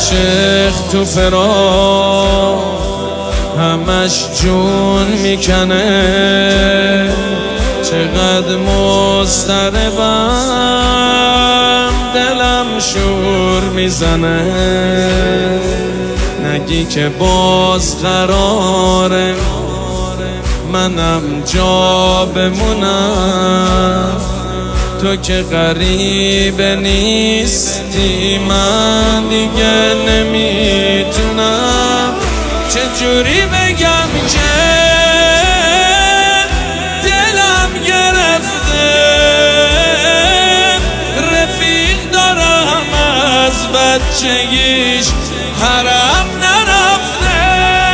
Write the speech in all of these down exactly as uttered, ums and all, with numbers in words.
عاشق تو فراق همش جون میکنه، چقدر مضطربم دلم شور میزنه. نگی که باز قراره منم جا بمونم، تو که غریب نیستی من دیگه نمیتونم. چجوری بگم که دلم گرفته، رفیق دارم از بچگیش حرم نرفته.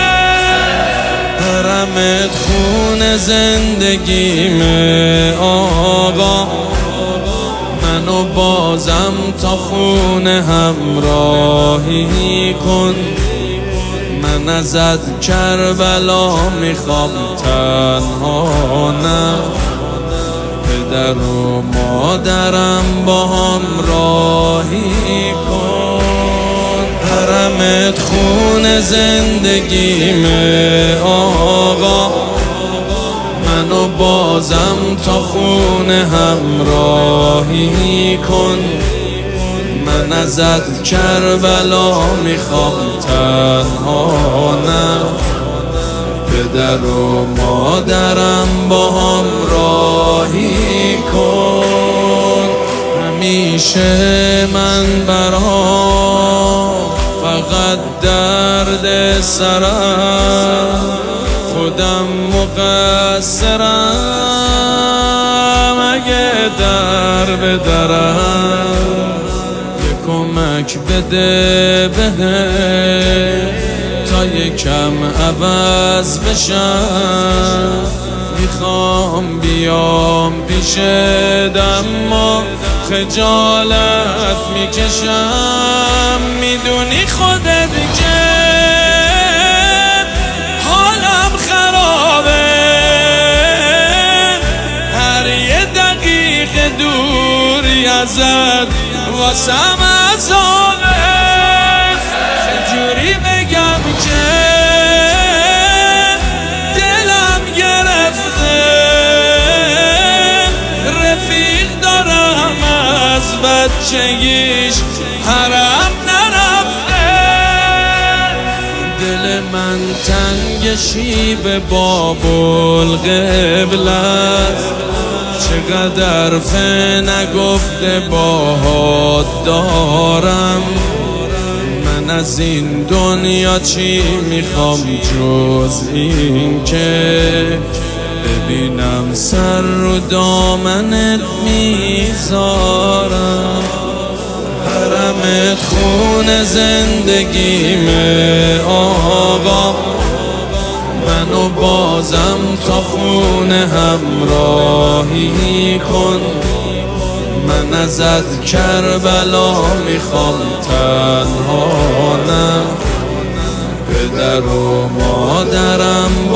حرمت خون زندگیمه آقا، منو بازم تا خونه همراهی کن. من ازت کربلا میخوام تنها نه، پدر و مادرم با هم راهی کن. حرمت خون زندگیمه آقا، منو بازم تا خونه همراهی کن. من ازت کربلا میخوام تنها نه، پدر و مادرم با هم راهی کن. همیشه من برام فقط درد سرم، خودم مقصرم اگه در بدرم. کمک بده بهم تا یکم عوض بشم. میخوام بیام پیشت اما خجالت میکشم. میدونی خودت که حالم خرابه، هر یه دقیقه دوری ازت واسم عذابه. چجوری بگم که دلم گرفته، رفیق دارم از بچگیش حرم نرفته. دل من تنگ شیب بابالقبله است، چقدر فه نگفته باهات دارم. من از این دنیا چی میخوام جز این که ببینم سر رو دامنت میذارم. حرمت خون زندگیمه آقا، منو بازم تا خونه همراهی کن. من ازت کربلا میخوام تنها نه، پدر و مادرم